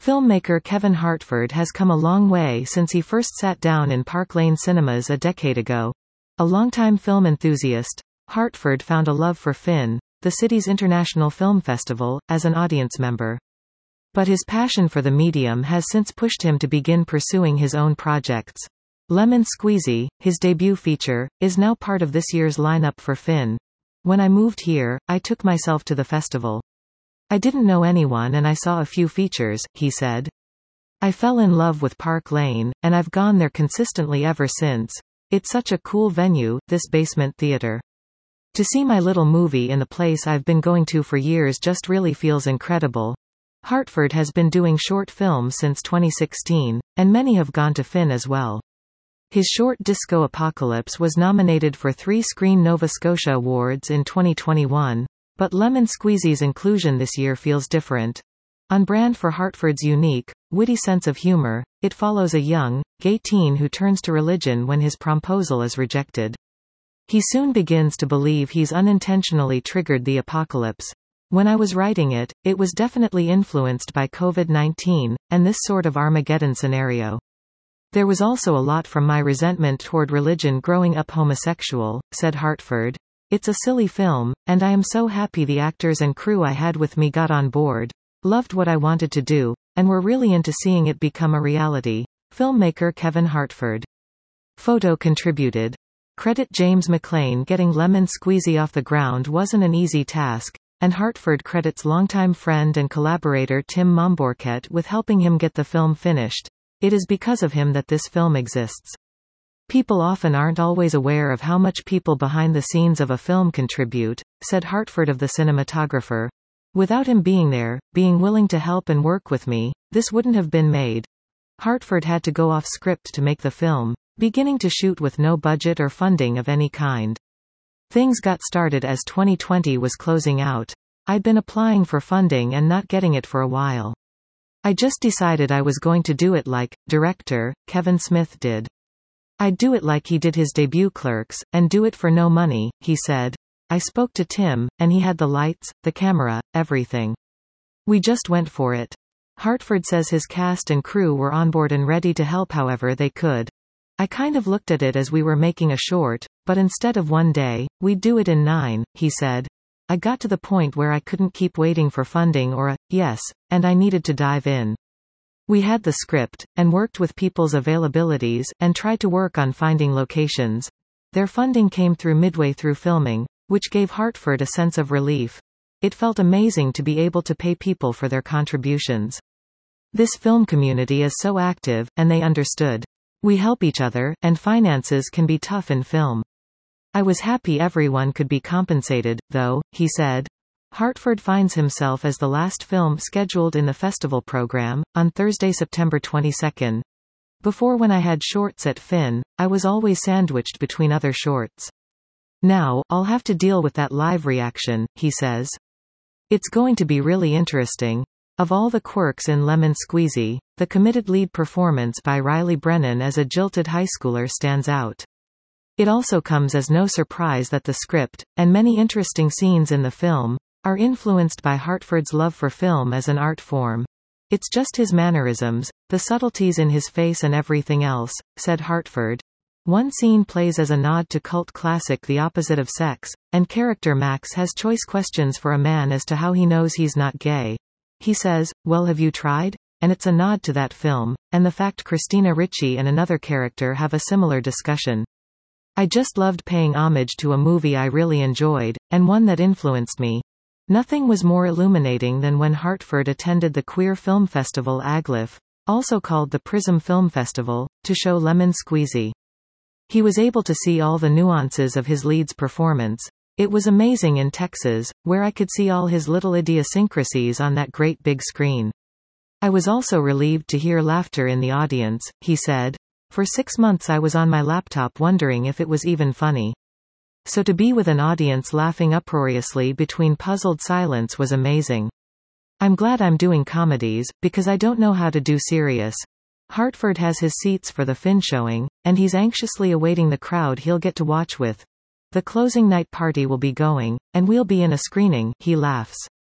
Filmmaker Kevin Hartford has come a long way since he first sat down in Park Lane Cinemas a decade ago. A longtime film enthusiast, Hartford found a love for Finn, the city's international film festival, as an audience member. But his passion for the medium has since pushed him to begin pursuing his own projects. Lemon Squeezy, his debut feature, is now part of this year's lineup for Finn. When I moved here, I took myself to the festival. I didn't know anyone and I saw a few features, he said. I fell in love with Park Lane, and I've gone there consistently ever since. It's such a cool venue, this basement theater. To see my little movie in the place I've been going to for years just really feels incredible. Hartford has been doing short films since 2016, and many have gone to Finn as well. His short Disco Apocalypse was nominated for 3 Screen Nova Scotia Awards in 2021, but Lemon Squeezy's inclusion this year feels different. On brand for Hartford's unique, witty sense of humor, it follows a young, gay teen who turns to religion when his promposal is rejected. He soon begins to believe he's unintentionally triggered the apocalypse. When I was writing it, it was definitely influenced by COVID-19, and this sort of Armageddon scenario. There was also a lot from my resentment toward religion growing up homosexual, said Hartford. It's a silly film, and I am so happy the actors and crew I had with me got on board, loved what I wanted to do, and were really into seeing it become a reality. Filmmaker Kevin Hartford. Photo contributed. Credit James McLean. Getting Lemon Squeezy off the ground wasn't an easy task, and Hartford credits longtime friend and collaborator Tim Mombourquette with helping him get the film finished. It is because of him that this film exists. People often aren't always aware of how much people behind the scenes of a film contribute, said Hartford of the cinematographer. Without him being there, being willing to help and work with me, this wouldn't have been made. Hartford had to go off script to make the film, beginning to shoot with no budget or funding of any kind. Things got started as 2020 was closing out. I'd been applying for funding and not getting it for a while. I just decided I was going to do it like director Kevin Smith did. I'd do it like he did his debut Clerks, and do it for no money, he said. I spoke to Tim, and he had the lights, the camera, everything. We just went for it. Hartford says his cast and crew were on board and ready to help however they could. I kind of looked at it as we were making a short, but instead of one day, we'd do it in 9, he said. I got to the point where I couldn't keep waiting for funding or a yes, and I needed to dive in. We had the script, and worked with people's availabilities, and tried to work on finding locations. Their funding came through midway through filming, which gave Hartford a sense of relief. It felt amazing to be able to pay people for their contributions. This film community is so active, and they understood. We help each other, and finances can be tough in film. I was happy everyone could be compensated, though, he said. Hartford finds himself as the last film scheduled in the festival program, on Thursday, September 22. Before, when I had shorts at Finn, I was always sandwiched between other shorts. Now, I'll have to deal with that live reaction, he says. It's going to be really interesting. Of all the quirks in Lemon Squeezy, the committed lead performance by Riley Brennan as a jilted high schooler stands out. It also comes as no surprise that the script, and many interesting scenes in the film, are influenced by Hartford's love for film as an art form. It's just his mannerisms, the subtleties in his face and everything else, said Hartford. One scene plays as a nod to cult classic The Opposite of Sex, and character Max has choice questions for a man as to how he knows he's not gay. He says, "Well, have you tried?" And it's a nod to that film, and the fact Christina Ricci and another character have a similar discussion. I just loved paying homage to a movie I really enjoyed, and one that influenced me. Nothing was more illuminating than when Hartford attended the queer film festival AGLIF, also called the Prism Film Festival, to show Lemon Squeezy. He was able to see all the nuances of his lead's performance. It was amazing in Texas, where I could see all his little idiosyncrasies on that great big screen. I was also relieved to hear laughter in the audience, he said. For 6 months I was on my laptop wondering if it was even funny. So to be with an audience laughing uproariously between puzzled silence was amazing. I'm glad I'm doing comedies, because I don't know how to do serious. Hartford has his seats for the Finn showing, and he's anxiously awaiting the crowd he'll get to watch with. The closing night party will be going, and we'll be in a screening, he laughs.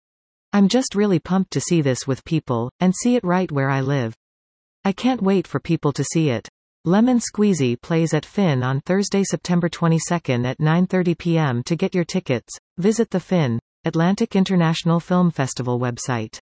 I'm just really pumped to see this with people, and see it right where I live. I can't wait for people to see it. Lemon Squeezy plays at Finn on Thursday, September 22 at 9:30 p.m. To get your tickets, visit the Finn, Atlantic International Film Festival website.